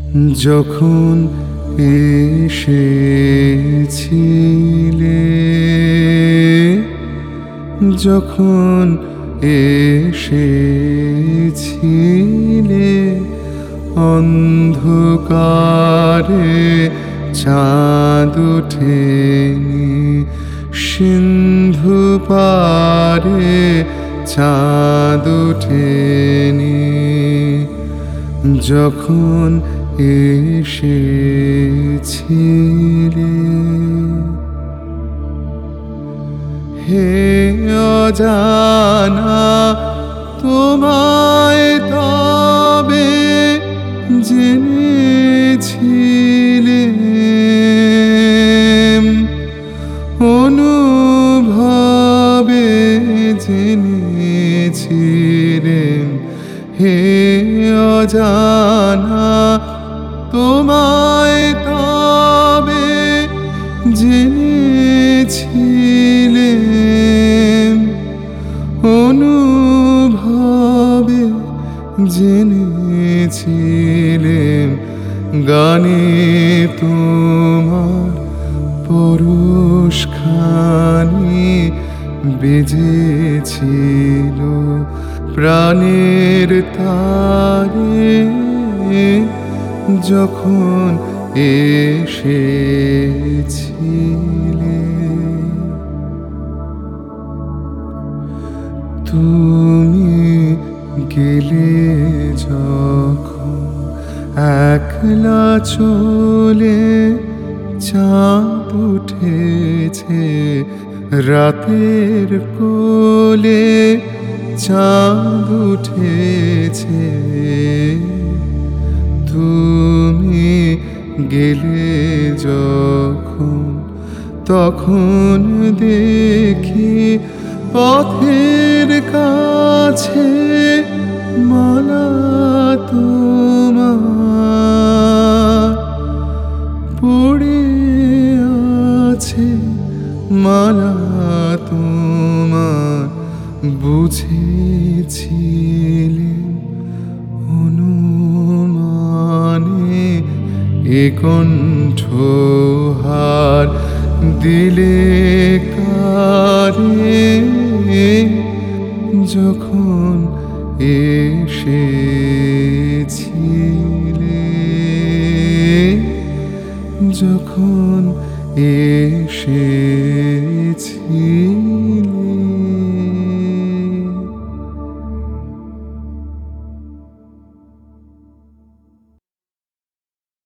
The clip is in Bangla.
যখন এসেছিলে, যখন এসেছিলে, অন্ধকারে চাঁদ ওঠেনি, সিন্ধু পারে চাঁদ ওঠেনি। যখন এসেছিলে, হে অজানা তোমায় তবে জেনেছিলে, অনুভবে জেনেছিলে। হে অজানা তোমায় তবে জেনেছিলে, অনুভবে জেনেছিলে। গানে তোমার পরশখানি বেজেছিল, প্রাণের তারে যখন এসেছিলে। তুমি গেলে যখন একলা চলে, চাঁদ উঠেছে রাতের কোলে, চাঁদ উঠেছে। তুমি গেলে যখন, তখন দেখি পথের কাছে মালা তোমার পড়ে আছে, মালা তোমার। বুঝেছিলেন অনুমানে এ কণ্ঠহার দিলে কারে, যখন এসেছিলে, যখন এসে